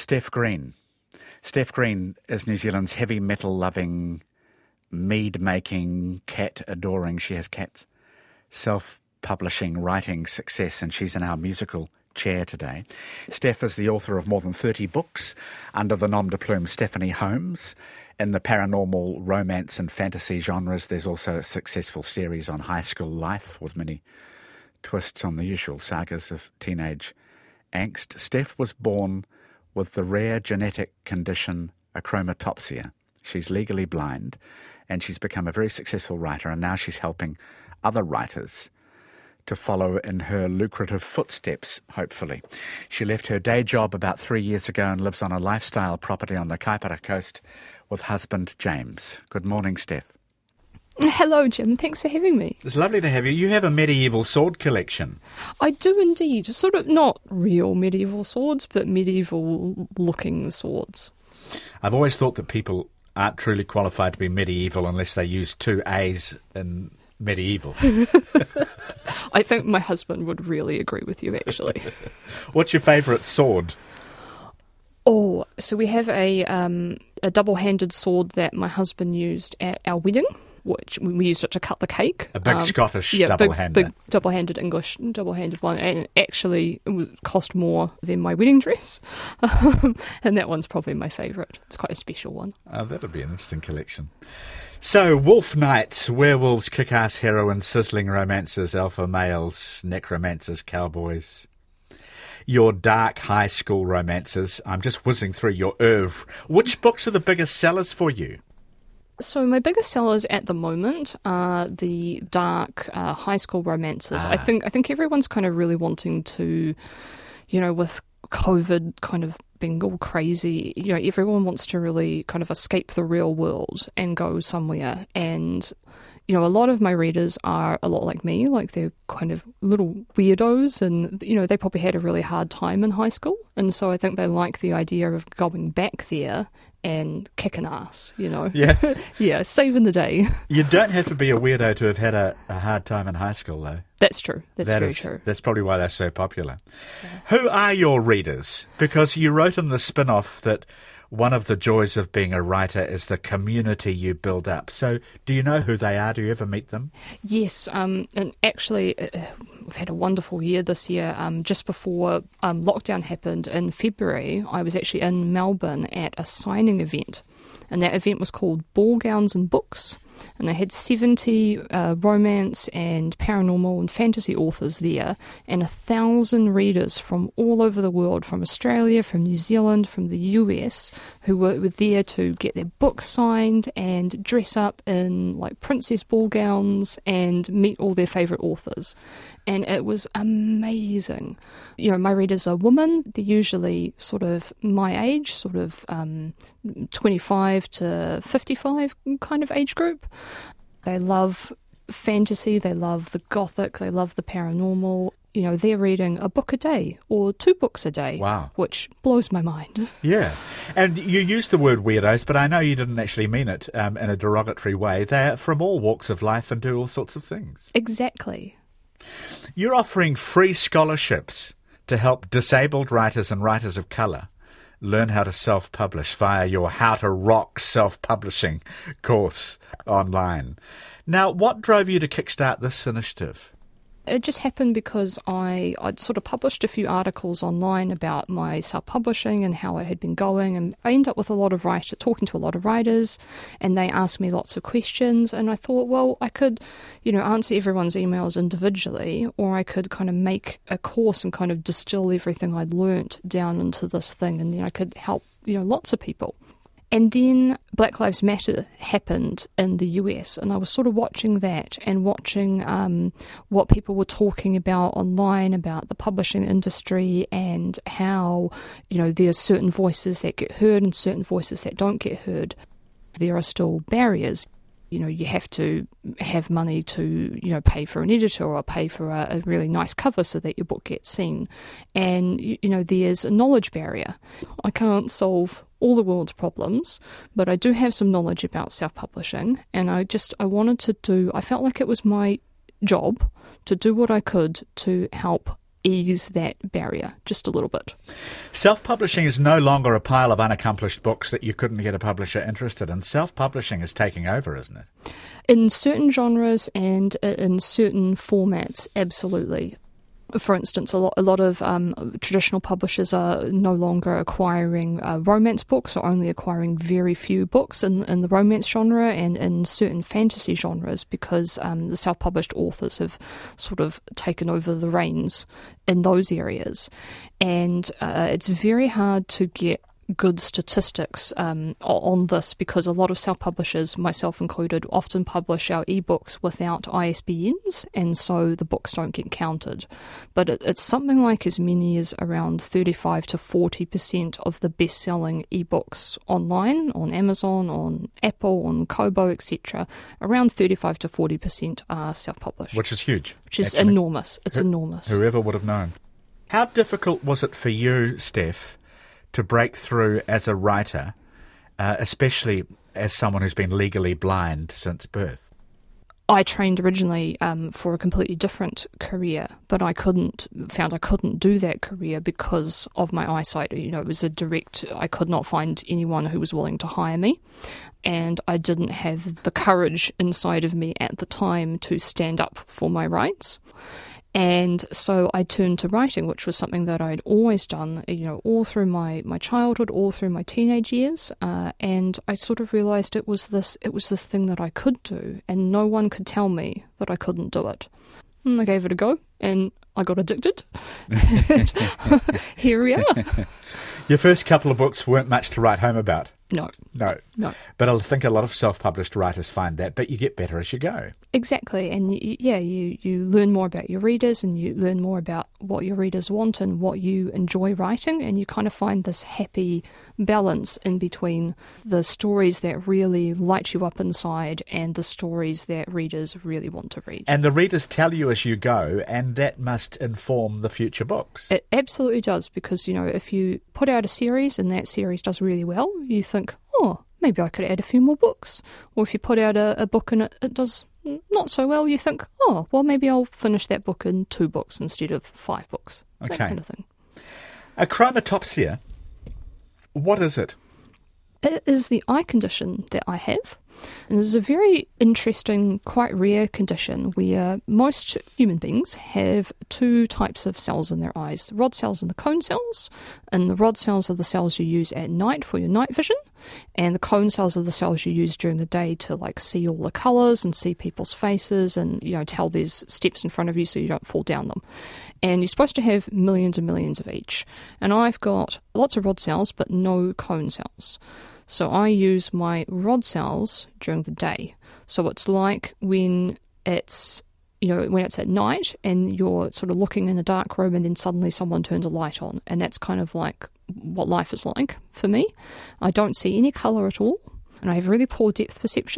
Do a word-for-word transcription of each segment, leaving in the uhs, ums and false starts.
Steph Green. Steph Green is New Zealand's heavy metal-loving, mead-making, cat-adoring, she has cats, self-publishing, writing success, and she's in our musical chair today. Steph is the author of more than thirty books under the nom de plume Stephanie Holmes. In the paranormal, romance and fantasy genres, there's also a successful series on high school life with many twists on the usual sagas of teenage angst. Steph was born with the rare genetic condition achromatopsia. She's legally blind, and she's become a very successful writer, and now she's helping other writers to follow in her lucrative footsteps, hopefully. She left her day job about three years ago and lives on a lifestyle property on the Kaipara coast with husband James. Good morning, Steph. Hello, Jim. Thanks for having me. It's lovely to have you. You have a medieval sword collection. I do indeed. Sort of not real medieval swords, but medieval-looking swords. I've always thought that people aren't truly qualified to be medieval unless they use two A's in medieval. I think my husband would really agree with you, actually. What's your favourite sword? Oh, so we have a um, a double-handed sword that my husband used at our wedding, which we used it to cut the cake. A big um, Scottish yeah, double-hander. Big, big double-handed English double-handed one. And actually, it was, cost more than my wedding dress. And that one's probably my favourite. It's quite a special one. Oh, that'll be an interesting collection. So, wolf knights, werewolves, kick-ass heroines, sizzling romances, alpha males, necromancers, cowboys. Your dark high school romances. I'm just whizzing through your oeuvre. Which books are the biggest sellers for you? So my biggest sellers at the moment are the dark uh, high school romances. Ah. I think I think everyone's kind of really wanting to, you know, with COVID kind of being all crazy, you know, everyone wants to really kind of escape the real world and go somewhere. And, you know, a lot of my readers are a lot like me, like they're kind of little weirdos and, you know, they probably had a really hard time in high school. And so I think they like the idea of going back there and kicking ass, you know. Yeah. Yeah, saving the day. You don't have to be a weirdo to have had a, a hard time in high school, though. That's true. That's that very is, true. That's probably why they're so popular. Yeah. Who are your readers? Because you wrote in the spin-off that one of the joys of being a writer is the community you build up. So do you know who they are? Do you ever meet them? Yes, um, and actually uh, we've had a wonderful year this year. Um, just before um, lockdown happened in February, I was actually in Melbourne at a signing event, and that event was called Ball Gowns and Books. And they had seventy uh, romance and paranormal and fantasy authors there, and a thousand readers from all over the world, from Australia, from New Zealand, from the U S, who were, were there to get their books signed and dress up in like princess ball gowns and meet all their favourite authors. And it was amazing. You know, my readers are women. They're usually sort of my age, sort of um, twenty-five to fifty-five kind of age group. They love fantasy, they love the gothic, they love the paranormal. You know, they're reading a book a day or two books a day. Wow. Which blows my mind. Yeah. And you used the word weirdos, but I know you didn't actually mean it um, in a derogatory way. They're from all walks of life and do all sorts of things. Exactly. You're offering free scholarships to help disabled writers and writers of colour learn how to self-publish via your How to Rock Self-Publishing course online. Now, what drove you to kickstart this initiative? It just happened because I, I'd sort of published a few articles online about my self-publishing and how it had been going, and I ended up with a lot of writers, talking to a lot of writers, and they asked me lots of questions, and I thought, well, I could, you know, answer everyone's emails individually, or I could kind of make a course and kind of distill everything I'd learnt down into this thing, and then I could help, you know, lots of people. And then Black Lives Matter happened in the U S, and I was sort of watching that and watching um, what people were talking about online about the publishing industry and how, you know, there are certain voices that get heard and certain voices that don't get heard. There are still barriers. You know, you have to have money to, you know, pay for an editor or pay for a, a really nice cover so that your book gets seen. And, you, you know, there's a knowledge barrier. I can't solve all the world's problems, but I do have some knowledge about self-publishing, and I just, I wanted to do, I felt like it was my job to do what I could to help ease that barrier just a little bit. Self-publishing is no longer a pile of unaccomplished books that you couldn't get a publisher interested in. Self-publishing is taking over, isn't it? In certain genres and in certain formats, absolutely. For instance, a lot, a lot of um, traditional publishers are no longer acquiring uh, romance books, or only acquiring very few books in, in the romance genre and in certain fantasy genres, because um, the self-published authors have sort of taken over the reins in those areas. And uh, it's very hard to get good statistics um, on this, because a lot of self-publishers, myself included, often publish our ebooks without I S B Ns, and so the books don't get counted. But it, it's something like as many as around thirty-five to forty percent of the best-selling ebooks online, on Amazon, on Apple, on Kobo, et cetera. Around thirty-five to forty percent are self-published. Which is huge. Which is actually. enormous. It's Who, enormous. Whoever would have known. How difficult was it for you, Steph, to break through as a writer, uh, especially as someone who's been legally blind since birth? I trained originally um, for a completely different career, but I couldn't, found I couldn't do that career because of my eyesight. You know, it was a direct, I could not find anyone who was willing to hire me, and I didn't have the courage inside of me at the time to stand up for my rights. And so I turned to writing, which was something that I'd always done, you know, all through my, my childhood, all through my teenage years. Uh, and I sort of realised it was this it was this thing that I could do, and no one could tell me that I couldn't do it. And I gave it a go, and I got addicted. And here we are. Your first couple of books weren't much to write home about. No. No. No. But I think a lot of self-published writers find that, but you get better as you go. Exactly. And y- yeah, you, you learn more about your readers, and you learn more about what your readers want and what you enjoy writing, and you kind of find this happy balance in between the stories that really light you up inside and the stories that readers really want to read. And the readers tell you as you go, and that must inform the future books. It absolutely does, because, you know, if you put out a series and that series does really well, you think, oh, maybe I could add a few more books. Or if you put out a, a book and it, it does not so well, you think, oh, well, maybe I'll finish that book in two books instead of five books. Okay. That kind of thing. Achromatopsia, what is it? It is the eye condition that I have. And this is a very interesting, quite rare condition where most human beings have two types of cells in their eyes, the rod cells and the cone cells. And the rod cells are the cells you use at night for your night vision, and the cone cells are the cells you use during the day to like see all the colours and see people's faces and, you know, tell there's steps in front of you so you don't fall down them. And you're supposed to have millions and millions of each. And I've got lots of rod cells but no cone cells. So I use my rod cells during the day. So it's like when it's, you know, when it's at night and you're sort of looking in a dark room and then suddenly someone turns a light on. And that's kind of like what life is like for me. I don't see any colour at all, and I have really poor depth perception.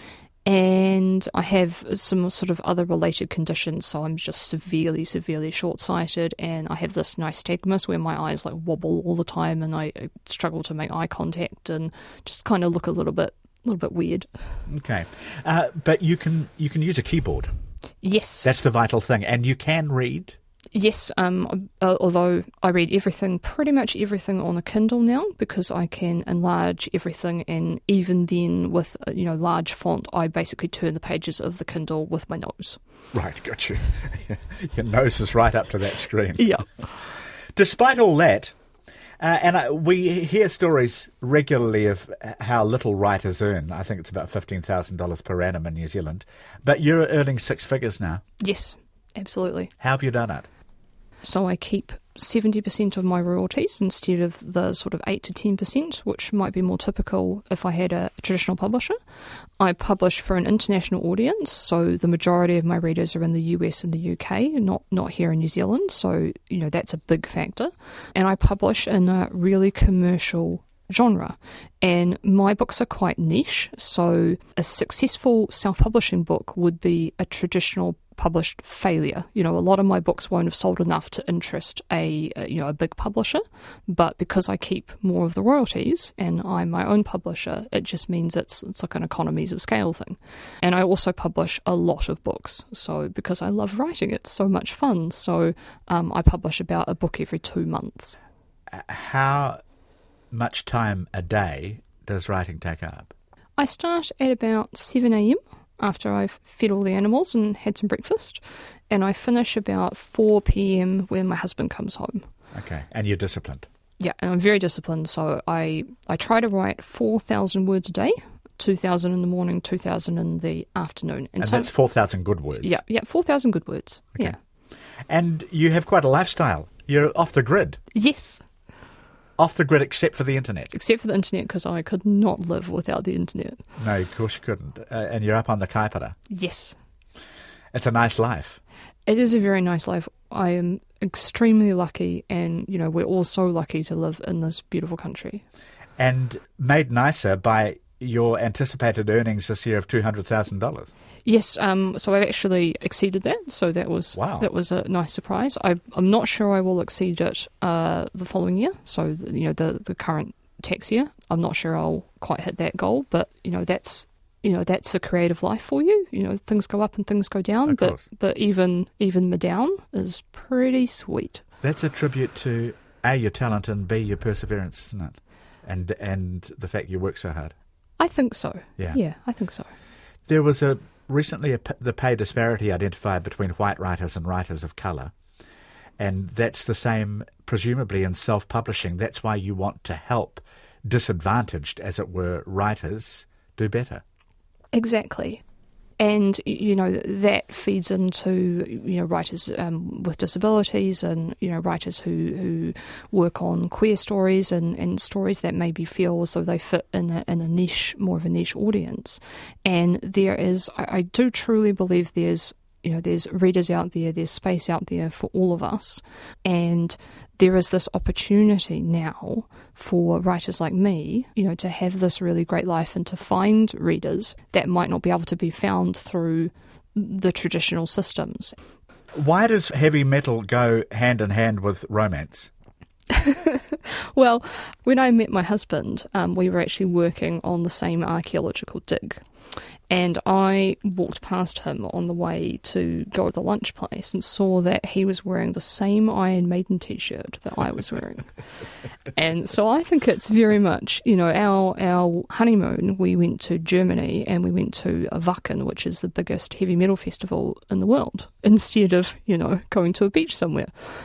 And I have some sort of other related conditions, so I'm just severely, severely short-sighted, and I have this nystagmus where my eyes like wobble all the time, and I struggle to make eye contact, and just kind of look a little bit, a little bit weird. Okay, uh, but you can you can use a keyboard. Yes, that's the vital thing, and you can read. Yes, um, uh, although I read everything, pretty much everything on a Kindle now, because I can enlarge everything, and even then with, you know, large font, I basically turn the pages of the Kindle with my nose. Right, got you. Your nose is right up to that screen. Yeah. Despite all that, uh, and I, we hear stories regularly of how little writers earn. I think it's about fifteen thousand dollars per annum in New Zealand. But you're earning six figures now. Yes, absolutely. How have you done it? So I keep seventy percent of my royalties instead of the sort of eight to ten percent, which might be more typical if I had a traditional publisher. I publish for an international audience, so the majority of my readers are in the U S and the U K, not not here in New Zealand, so, you know, that's a big factor. And I publish in a really commercial genre, and my books are quite niche, so a successful self-publishing book would be a traditional self-published failure. You know, a lot of my books won't have sold enough to interest a, a you know a big publisher, but because I keep more of the royalties and I'm my own publisher, it just means it's it's like an economies of scale thing. And I also publish a lot of books, so because I love writing, it's so much fun. So um, I publish about a book every two months. How much time a day does writing take up? I start at about seven a.m. after I've fed all the animals and had some breakfast, and I finish about four p.m. when my husband comes home. Okay, and you're disciplined? Yeah, and I'm very disciplined, so I, I try to write four thousand words a day, two thousand in the morning, two thousand in the afternoon. And, and so, that's four thousand good words? Yeah, yeah, four thousand good words, okay. Yeah. And you have quite a lifestyle. You're off the grid. Yes. Off the grid except for the internet. Except for the internet, because I could not live without the internet. No, of course you couldn't. Uh, and you're up on the Kaipara. Yes. It's a nice life. It is a very nice life. I am extremely lucky, and, you know, we're all so lucky to live in this beautiful country. And made nicer by your anticipated earnings this year of two hundred thousand dollars. Yes, um, so I've actually exceeded that, so that was wow. that was a nice surprise. I, I'm not sure I will exceed it uh, the following year, so, you know, the, the current tax year. I'm not sure I'll quite hit that goal, but, you know, that's you know that's a creative life for you. You know, things go up and things go down, of but course. but even even the down is pretty sweet. That's a tribute to A, your talent, and B, your perseverance, isn't it? And and the fact you work so hard. I think so. Yeah, yeah, I think so. There was a recently a, the pay disparity identified between white writers and writers of colour, and that's the same presumably in self-publishing. That's why you want to help disadvantaged, as it were, writers do better. Exactly. And, you know, that feeds into, you know, writers um, with disabilities and, you know, writers who, who work on queer stories and, and stories that maybe feel as though they fit in a, in a niche, more of a niche audience. And there is, I, I do truly believe there's, you know, there's readers out there, there's space out there for all of us. And there is this opportunity now for writers like me, you know, to have this really great life and to find readers that might not be able to be found through the traditional systems. Why does heavy metal go hand in hand with romance? Well, when I met my husband, um, we were actually working on the same archaeological dig. And I walked past him on the way to go to the lunch place and saw that he was wearing the same Iron Maiden t-shirt that I was wearing. And so I think it's very much, you know, our our honeymoon, we went to Germany and we went to Wacken, which is the biggest heavy metal festival in the world, instead of, you know, going to a beach somewhere.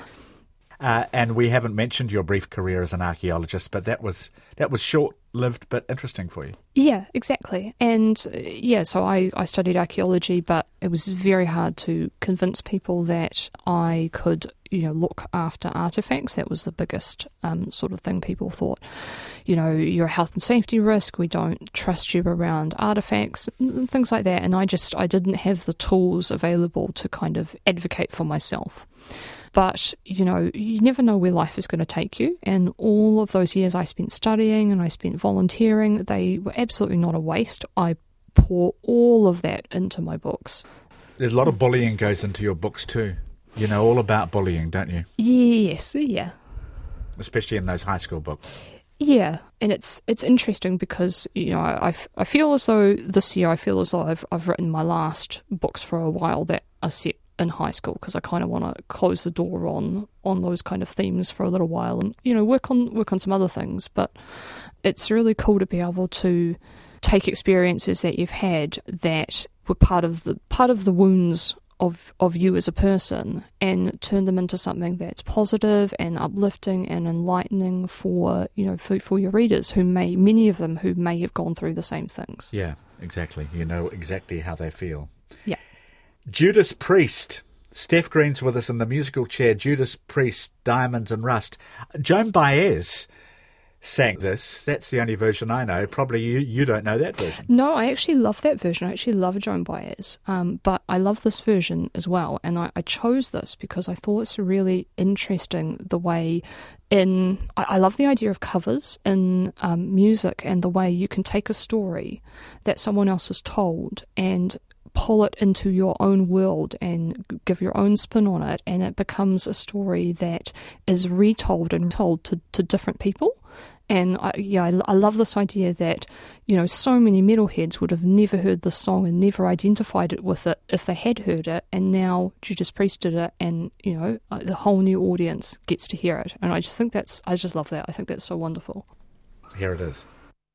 Uh, and we haven't mentioned your brief career as an archaeologist, but that was that was short-lived but interesting for you. Yeah, exactly. And uh, yeah, so I, I studied archaeology, but it was very hard to convince people that I could, you know, look after artefacts. That was the biggest um, sort of thing people thought. You know, you're a health and safety risk. We don't trust you around artefacts, and things like that. And I just, I didn't have the tools available to kind of advocate for myself. But, you know, you never know where life is going to take you. And all of those years I spent studying and I spent volunteering, they were absolutely not a waste. I pour all of that into my books. There's a lot of bullying goes into your books too. You know all about bullying, don't you? Yes, yeah. Especially in those high school books. Yeah, and it's it's interesting because, you know, I, I feel as though this year, I feel as though I've, I've written my last books for a while that are set in high school, because I kind of want to close the door on on those kind of themes for a little while and, you know, work on work on some other things. But it's really cool to be able to take experiences that you've had that were part of the part of the wounds of of you as a person and turn them into something that's positive and uplifting and enlightening for, you know, for, for your readers, who may, many of them who may have gone through the same things. Yeah, exactly. You know exactly how they feel. Yeah. Judas Priest. Steph Green's with us in the musical chair. Judas Priest, Diamonds and Rust. Joan Baez sang this. That's the only version I know. Probably you, you don't know that version. No, I actually love that version. I actually love Joan Baez. Um, but I love this version as well. And I, I chose this because I thought it's really interesting the way in... I, I love the idea of covers in um, music and the way you can take a story that someone else has told and pull it into your own world and give your own spin on it, and it becomes a story that is retold and told to, to different people. And I, yeah, I, I love this idea that, you know, so many metalheads would have never heard this song and never identified it with it if they had heard it, and now Judas Priest did it, and, you know, the whole new audience gets to hear it. And I just think that's, I just love that. I think that's so wonderful. Here it is.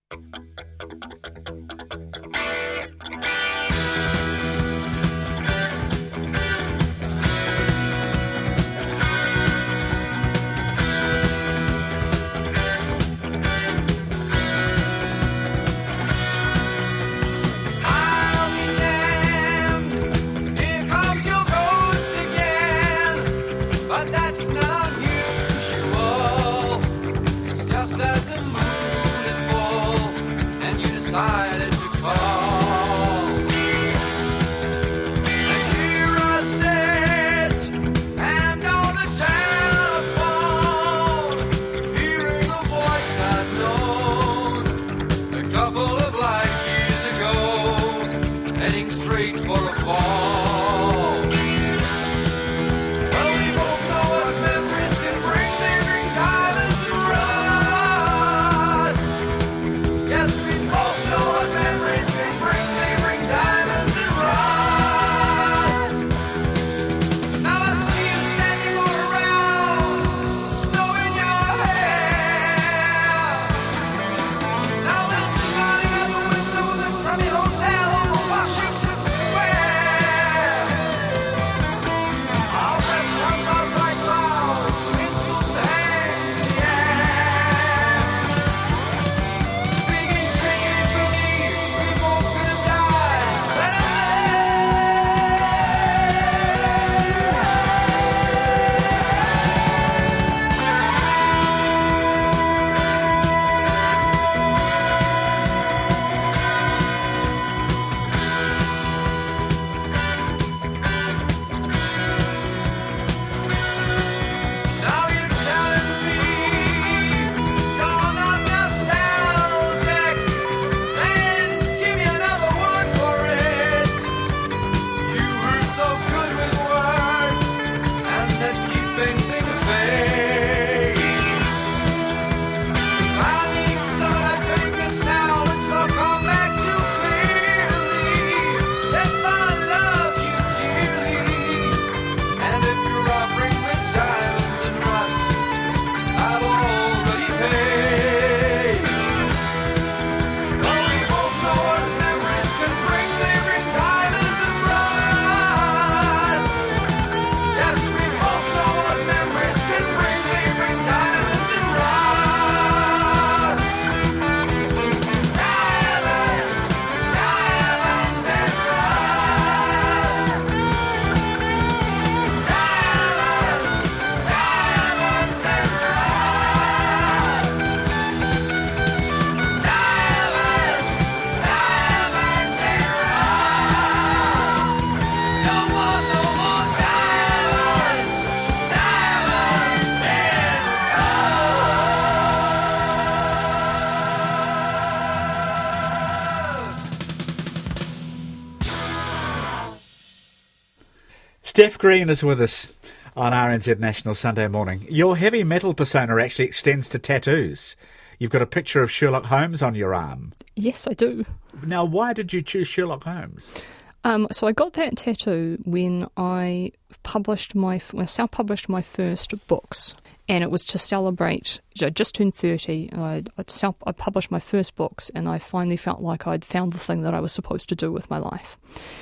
Steph Green is with us on R N Z National Sunday morning. Your heavy metal persona actually extends to tattoos. You've got a picture of Sherlock Holmes on your arm. Yes, I do. Now, why did you choose Sherlock Holmes? Um, so I got that tattoo when I published my when I self-published my first books, and it was to celebrate. I just turned thirty. And I'd, I'd self, I published my first books, and I finally felt like I'd found the thing that I was supposed to do with my life.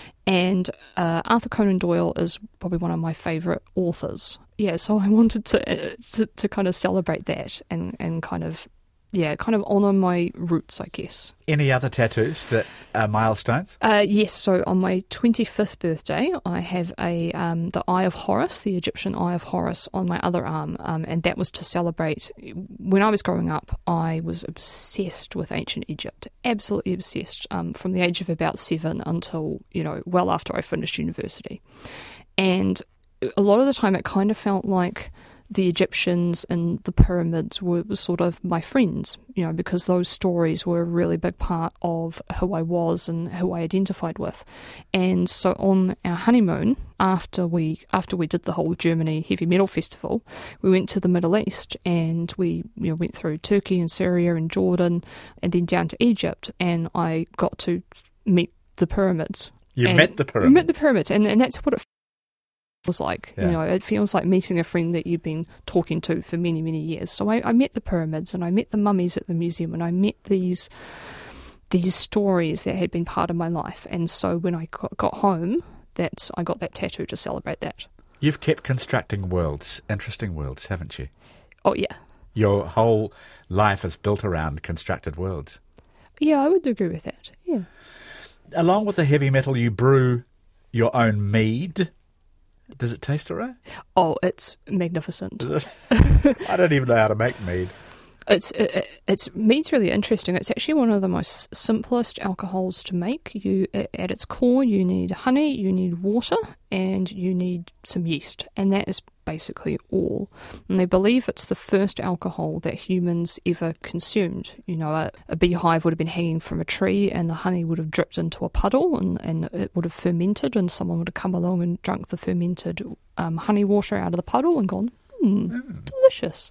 And uh, Arthur Conan Doyle is probably one of my favourite authors. Yeah, so I wanted to, uh, to to kind of celebrate that and and kind of. Yeah, kind of honour my roots, I guess. Any other tattoos that are milestones? Uh, yes, so on my twenty-fifth birthday, I have a um, the Eye of Horus, the Egyptian Eye of Horus, on my other arm, um, and that was to celebrate. When I was growing up, I was obsessed with ancient Egypt, absolutely obsessed, um, from the age of about seven until, you know, well after I finished university. And a lot of the time it kind of felt like the Egyptians and the pyramids were, were sort of my friends, you know, because those stories were a really big part of who I was and who I identified with. And so on our honeymoon, after we after we did the whole Germany heavy metal festival, we went to the Middle East, and we you know went through Turkey and Syria and Jordan, and then down to Egypt, and I got to meet the pyramids. You and met the pyramids? Met the pyramids, and, and that's what it feels like. Yeah. You know, it feels like meeting a friend that you've been talking to for many, many years. So I, I met the pyramids, and I met the mummies at the museum, and I met these these stories that had been part of my life. And so when I got, got home, that's I got that tattoo to celebrate that. You've kept constructing worlds, interesting worlds, haven't you? Oh, yeah. Your whole life is built around constructed worlds. Yeah, I would agree with that, yeah. Along with the heavy metal, you brew your own mead. Does it taste all right? Oh, it's magnificent. I don't even know how to make mead. It's it, it's mead's really interesting. It's actually one of the most simplest alcohols to make. You at its core, you need honey, you need water, and you need some yeast, and that is basically all. And they believe it's the first alcohol that humans ever consumed. You know, a, a beehive would have been hanging from a tree, and the honey would have dripped into a puddle, and, and it would have fermented, and someone would have come along and drunk the fermented um, honey water out of the puddle and gone, hmm, mm. delicious.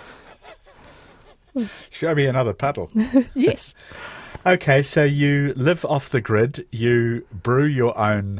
Show me another puddle. Yes. Okay, so you live off the grid, you brew your own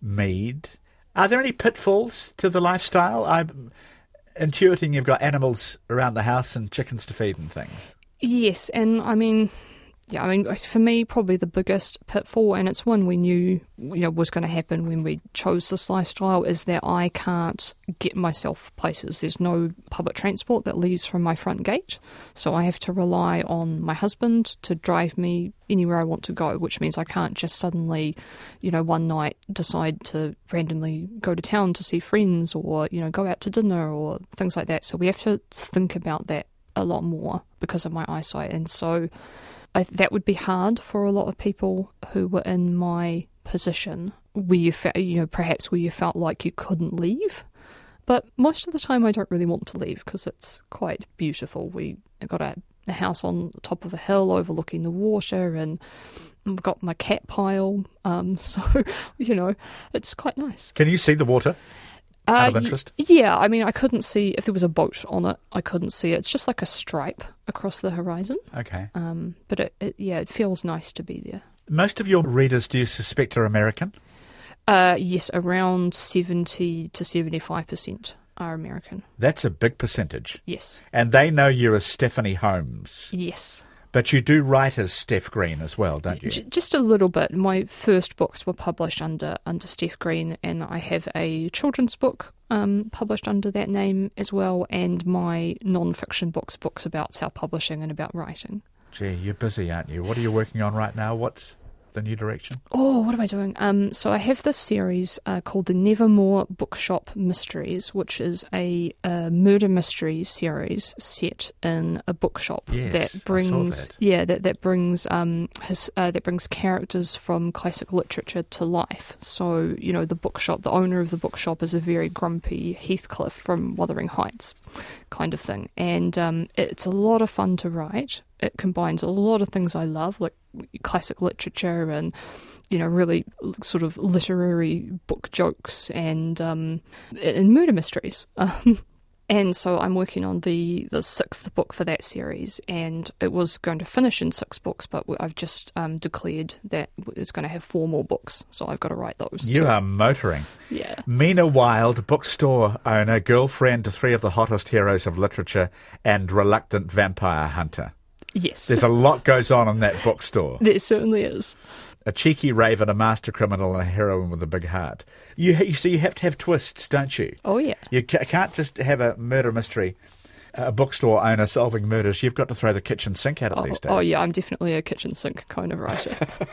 mead. Are there any pitfalls to the lifestyle? I'm intuiting you've got animals around the house and chickens to feed and things. Yes, and I mean, yeah, I mean, for me, probably the biggest pitfall, and it's one we knew, you know, was going to happen when we chose this lifestyle, is that I can't get myself places. There's no public transport that leaves from my front gate, so I have to rely on my husband to drive me anywhere I want to go, which means I can't just suddenly, you know, one night decide to randomly go to town to see friends, or, you know, go out to dinner or things like that. So we have to think about that a lot more because of my eyesight, and so I, that would be hard for a lot of people who were in my position, where you felt, you know, perhaps where you felt like you couldn't leave. But most of the time, I don't really want to leave because it's quite beautiful. We got a, a house on top of a hill overlooking the water, and I've got my cat pile. Um, so you know, it's quite nice. Can you see the water? Out of Uh, interest? y- yeah, I mean, I couldn't see, if there was a boat on it, I couldn't see it. It's just like a stripe across the horizon. Okay. Um, but it, it, yeah, it feels nice to be there. Most of your readers, do you suspect, are American? Uh, yes, around seventy to seventy-five percent are American. That's a big percentage. Yes. And they know you as Stephanie Holmes. Yes. But you do write as Steph Green as well, don't you? J- just a little bit. My first books were published under under Steph Green, and I have a children's book um, published under that name as well, and my non-fiction books, books about self-publishing and about writing. Gee, you're busy, aren't you? What are you working on right now? What's the new direction? Oh, what am I doing? Um, so I have this series uh, called the Nevermore Bookshop Mysteries, which is a, a murder mystery series set in a bookshop Yes, that brings, I saw that. yeah, that that brings um his uh, that brings characters from classic literature to life. So you know, the bookshop, the owner of the bookshop is a very grumpy Heathcliff from Wuthering Heights, kind of thing, and um, it's a lot of fun to write. It combines a lot of things I love, like classic literature and, you know, really sort of literary book jokes and um, and murder mysteries. Um, and so I'm working on the, the sixth book for that series, and it was going to finish in six books, but I've just um, declared that it's going to have four more books, so I've got to write those. You too. are motoring. Yeah. Mina Wilde, bookstore owner, girlfriend to three of the hottest heroes of literature, and reluctant vampire hunter. Yes. There's a lot goes on in that bookstore. There certainly is. A cheeky raven, a master criminal, and a heroine with a big heart. You, you see, you have to have twists, don't you? Oh, yeah. You ca- can't just have a murder mystery, a bookstore owner solving murders. You've got to throw the kitchen sink at it Oh, these days. oh, yeah, I'm definitely a kitchen sink kind of writer.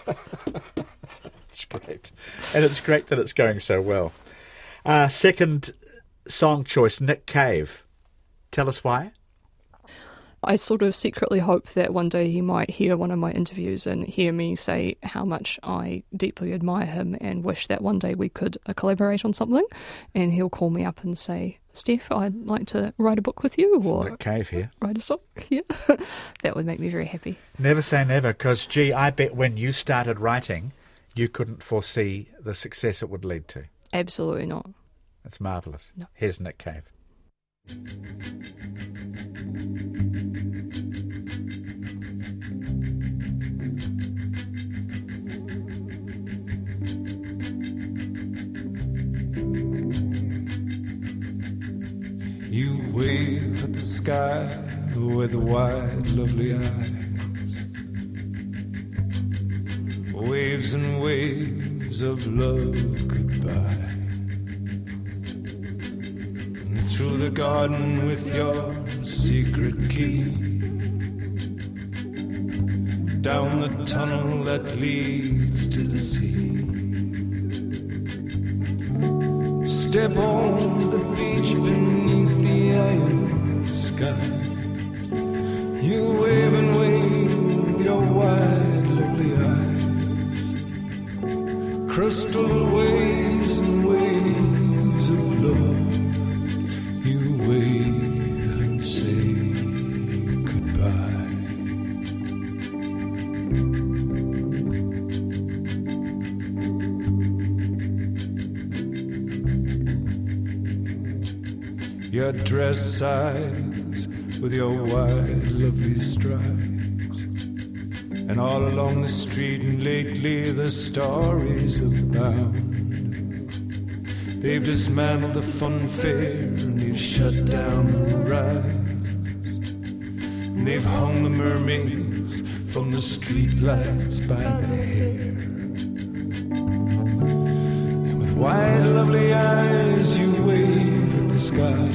It's great. And it's great that it's going so well. Uh, second song choice, Nick Cave. Tell us why. I sort of secretly hope that one day he might hear one of my interviews and hear me say how much I deeply admire him and wish that one day we could uh, collaborate on something. And he'll call me up and say, Steph, I'd like to write a book with you, or Nick Cave here. write a song. Yeah, that would make me very happy. Never say never, because, gee, I bet when you started writing, you couldn't foresee the success it would lead to. Absolutely not. It's marvellous. No. Here's Nick Cave. You wave at the sky with wide, lovely eyes. Waves and waves of love goodbye. And through the garden with your secret key, down the tunnel that leads to the sea. Step on the beach beneath the iron skies. You wave and wave with your wide, lovely eyes. Crystal waves and waves of love. You wave and say goodbye. Your dress sighs with your wide, lovely strides. And all along the street and lately the stories abound. They've dismantled the fun fair and they've shut down the rides. And they've hung the mermaids from the street lights by the hair. And with wide, lovely eyes you wave at the sky.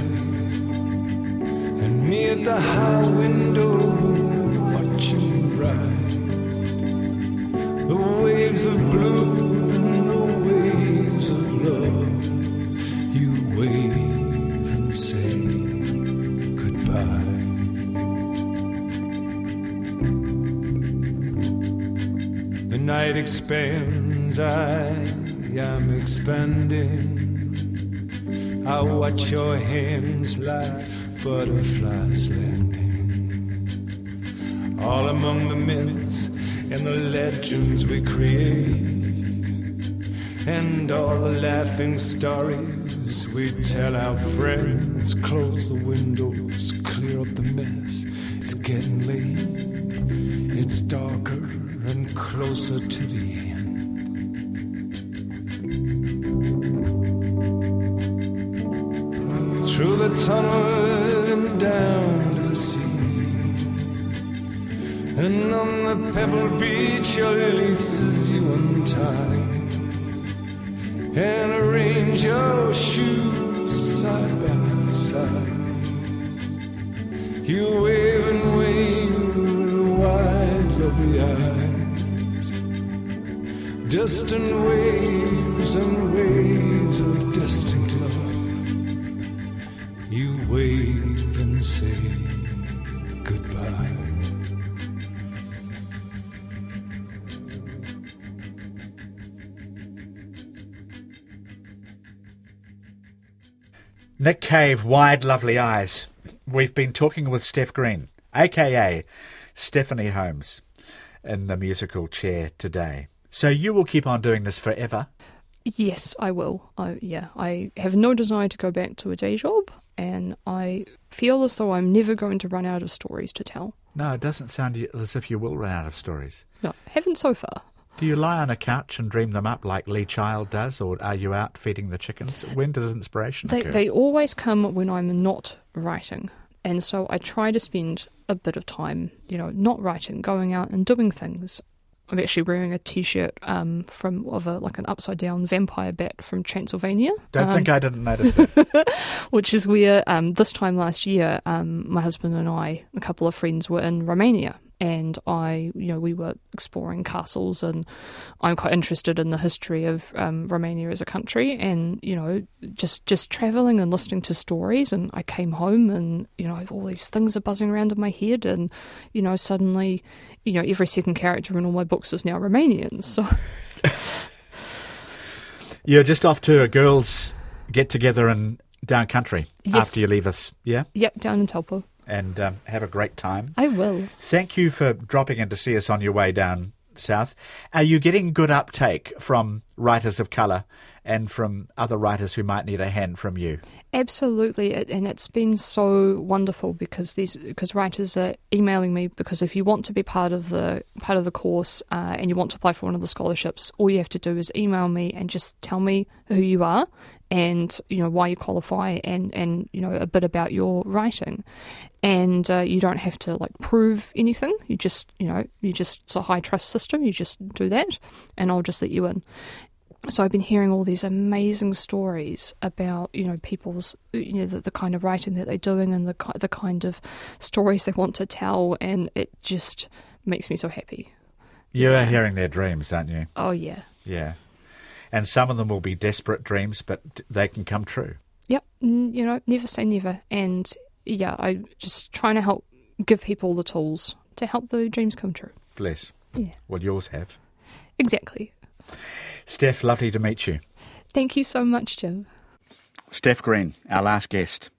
And me at the high window watching you ride. The waves of blue and the waves of love. You wave and say goodbye. The night expands, I am expanding. I watch your hands like butterflies landing. All among the myths and the legends we create, and all the laughing stories we tell our friends. Close the windows, clear up the mess. It's getting late, it's darker and closer to the end. Through the tunnel and down to the sea, and on the pebble beach your laces you untie, and arrange your shoes side by side. You wave and wave with wide, lovely eyes. Distant waves and waves of distant love. You wave and say goodbye. Nick Cave, Wide Lovely Eyes. We've been talking with Steph Green, a k a. Stephanie Holmes, in the musical chair today. So you will keep on doing this forever? Yes, I will. I, yeah, I have no desire to go back to a day job, and I feel as though I'm never going to run out of stories to tell. No, it doesn't sound as if you will run out of stories. No, haven't so far. Do you lie on a couch and dream them up like Lee Child does, or are you out feeding the chickens? When does inspiration They, occur? they always come when I'm not writing, and so I try to spend a bit of time, you know, not writing, going out and doing things. I'm actually wearing a T-shirt um, from of a like an upside down vampire bat from Transylvania. Don't um, think I didn't notice that. Which is where um, this time last year, um, my husband and I, a couple of friends, were in Romania. And I, you know, we were exploring castles, and I'm quite interested in the history of um, Romania as a country, and, you know, just just travelling and listening to stories. And I came home and, you know, all these things are buzzing around in my head, and, you know, suddenly, you know, every second character in all my books is now Romanian. So You're just off to a girls' get-together in down country Yes. after you leave us, yeah? Yep, down in Taupo. And um, have a great time. I will. Thank you for dropping in to see us on your way down south. Are you getting good uptake from writers of colour and from other writers who might need a hand from you? Absolutely, it- and it's been so wonderful because these because writers are emailing me, because if you want to be part of the part of the course uh, and you want to apply for one of the scholarships, all you have to do is email me and just tell me who you are and you know why you qualify and and you know a bit about your writing, and uh, you don't have to like prove anything. You just you know you just it's a high trust system. You just do that, and I'll just let you in. So I've been hearing all these amazing stories about, you know, people's, you know, the, the kind of writing that they're doing and the ki- the kind of stories they want to tell, and it just makes me so happy. You are hearing their dreams, aren't you? Oh, yeah. Yeah. And some of them will be desperate dreams, but they can come true. Yep. N- You know, never say never. And, yeah, I'm just trying to help give people the tools to help the dreams come true. Bless. Yeah. Well, yours have. Exactly. Steph, lovely to meet you. Thank you so much, Jim. Steph Green, our last guest